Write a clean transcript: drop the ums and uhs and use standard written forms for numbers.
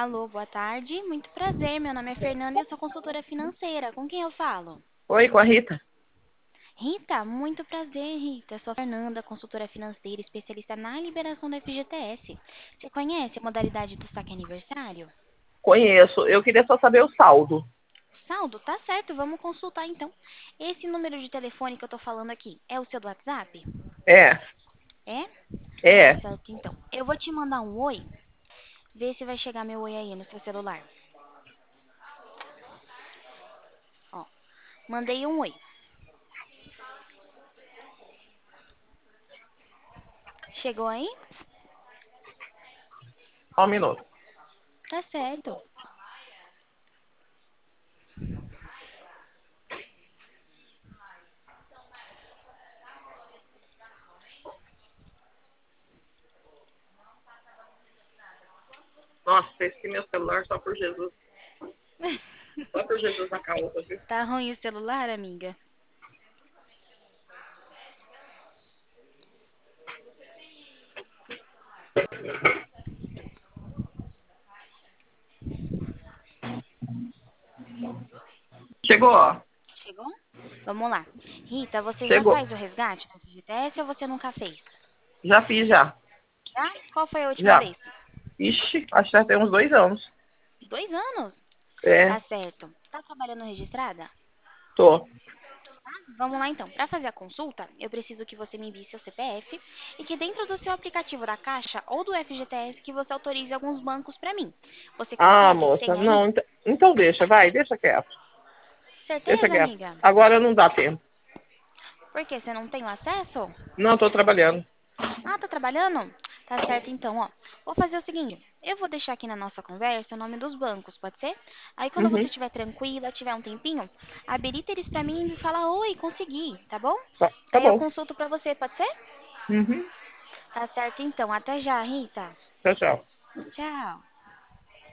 Alô, boa tarde. Muito prazer. Meu nome é Fernanda e eu sou consultora financeira. Com quem eu falo? Oi, com a Rita. Rita, muito prazer, Rita. Eu sou a Fernanda, consultora financeira, especialista na liberação do FGTS. Você conhece a modalidade do saque aniversário? Conheço. Eu queria só saber o saldo. Saldo, tá certo, vamos consultar então. Esse número de telefone que eu tô falando aqui é o seu do WhatsApp? É, É? Tá é. certo então. Eu vou te mandar um oi, vê se vai chegar meu oi aí no seu celular. Ó, mandei um oi. Chegou aí? Só um minuto. Tá certo. Nossa, esqueci meu celular só por Jesus. Só por Jesus na causa, viu? Tá ruim o celular, amiga? Chegou, ó. Chegou? Vamos lá. Rita, você já Chegou. faz o resgate do FGTS ou você nunca fez? Já fiz, já. Já? Qual foi a última Já. vez? Ixi, acho que já tem uns 2 anos. 2 anos? É, Tá certo. Tá trabalhando registrada? tô. Vamos lá então. Para fazer a consulta, eu preciso que você me envie seu CPF e que dentro do seu aplicativo da Caixa ou do FGTS que você autorize alguns bancos para mim. Você Ah, consegue? moça, Tem aí? não. Então deixa, vai, deixa quieto. Deixa Certeza, quieto. amiga? Agora não dá tempo. Por quê? Você não tem o acesso? Não, tô trabalhando. Ah, tá trabalhando? Tá certo então, ó. Vou fazer o seguinte, eu vou deixar aqui na nossa conversa o nome dos bancos, pode ser? Aí quando você Uhum. estiver tranquila, tiver um tempinho, habilita eles pra mim e me fala, oi, consegui, tá bom? Tá Aí eu bom. consulto pra você, pode ser? Uhum. Tá certo então, até já, Rita. Tchau, tchau. Tchau.